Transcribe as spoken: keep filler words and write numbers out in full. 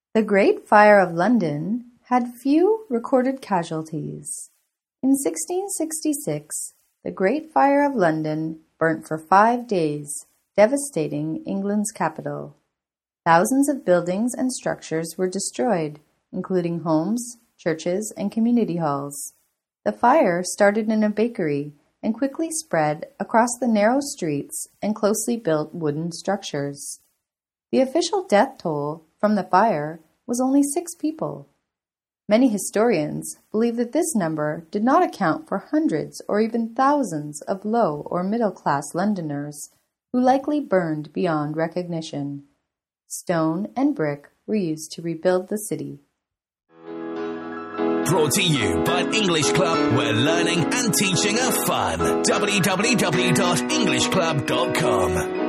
The Great Fire of London had few recorded casualties. In sixteen sixty-six, the Great Fire of London burnt for five days, devastating England's capital. Thousands of buildings and structures were destroyed, including homes, churches, and community halls. The fire started in a bakery and quickly spread across the narrow streets and closely built wooden structures. The official death toll from the fire was only six people. Many historians believe that this number did not account for hundreds or even thousands of low or middle-class Londoners who likely burned beyond recognition. Stone and brick were used to rebuild the city. Brought to you by English Club, where learning and teaching are fun. w w w dot english club dot com